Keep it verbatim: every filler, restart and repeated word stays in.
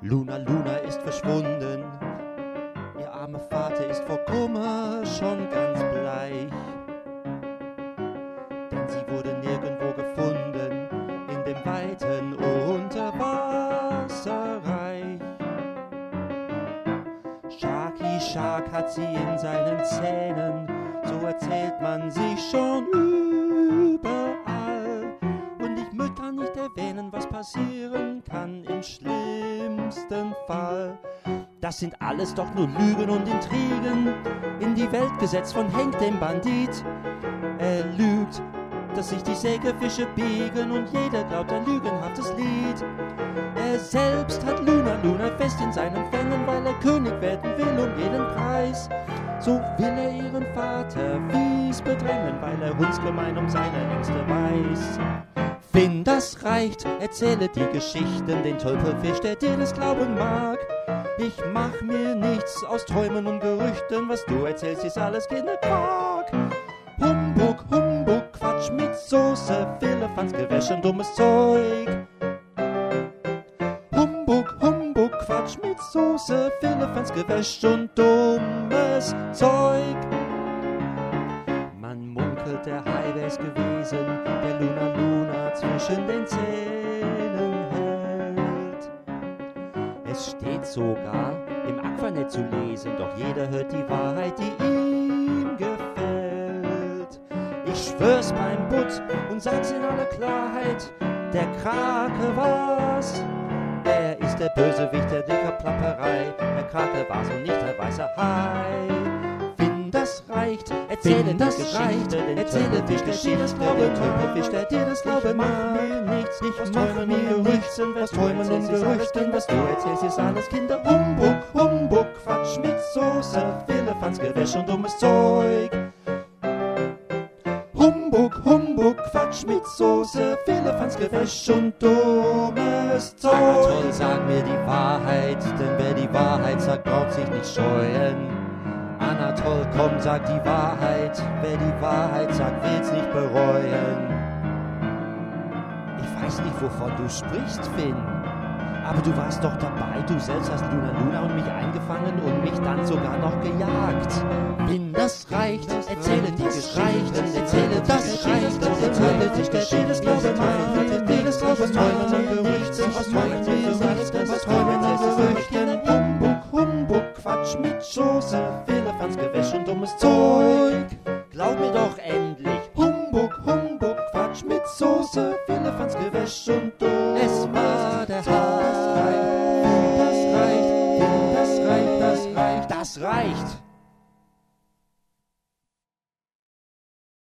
Luna, Luna ist verschwunden. Ihr armer Vater ist vor Kummer schon ganz bleich. Denn sie wurde nirgendwo gefunden in dem weiten Unterwasserreich. Sharky Shark hat sie in seinen Zähnen, so erzählt man sich schon überall. Und ich möchte gar nicht erwähnen, was passieren kann im schlimmsten Fall. Das sind alles doch nur Lügen und Intrigen, in die Welt gesetzt von Henk dem Bandit. Er lügt, dass sich die Sägefische biegen und jeder glaubt ein lügenhaftes Lied. Er selbst hat Luna Luna fest in seinen Fängen, weil er König werden will um jeden Preis. So will er ihren Vater fies bedrängen, weil er hundsgemein um seine Ängste weiß. Finn, das reicht, erzähle die Geschichten, den Tölpelfisch, der dir das glauben mag. Ich mach mir nichts aus Träumen und Gerüchten, was du erzählst, ist alles Kinderquark. Humbug, Humbug, Quatsch mit Soße, Firlefanz, Gewäsch und dummes Zeug. Humbug, Humbug, Quatsch mit Soße, Firlefanz, Gewäsch und dummes Zeug. Man munkelt, der Hai wär's gewesen, der Luna Luna zwischen den Zähnen hält. Es steht sogar im Aquanet zu lesen, doch jeder hört die Wahrheit, die ihm gefällt. Ich schwör's beim Butt und sag's in aller Klarheit, der Krake war's. Er ist der Bösewicht der dicker Plapperei, der Krake war's und nicht der weiße Hai. Finn, das reicht, erzähle Finn, das die Geschichte, reicht, erzähle die Geschichte, das Glaube, Tölpelfisch, der dir das Glaube mag. Mir nichts, nicht was Träumen und Gerüchten, was Träumen und Gerüchten, was du erzählst, ist alles Kinder. Humbug, Humbug, Quatsch mit Soße, Firlefanz, Gewäsch und dummes Zeug. Humbug, Humbug, Quatsch mit Soße, Firlefanz, Gewäsch und dummes Zeug. Anatol, sag mir die Wahrheit, denn wer die Wahrheit sagt, braucht sich nicht scheuen. Anatol, komm, sag die Wahrheit, wer die Wahrheit sagt, will's nicht bereuen. Ich weiß nicht, wovon du sprichst, Finn, aber du warst doch dabei, du selbst hast Luna Luna und mich eingefangen und mich dann sogar noch gejagt. Finn, das reicht, erzähle die Geschichten, erzähle das reicht, erzähle die Geschichte, das Glaube mag, das Glaube Träumen und Gerüchten, aus Träumen ist alles, was Träumen und Gerüchten. Humbug, Humbug, Quatsch mit Soße, Firlefanz, Gewäsch und dummes Zeug. Glaub mir doch endlich. Humbug, Humbug, Quatsch mit Soße, Firlefanz, Gewäsch und dummes Zeug. Es war der Hai. Das reicht, das reicht, das reicht, das reicht.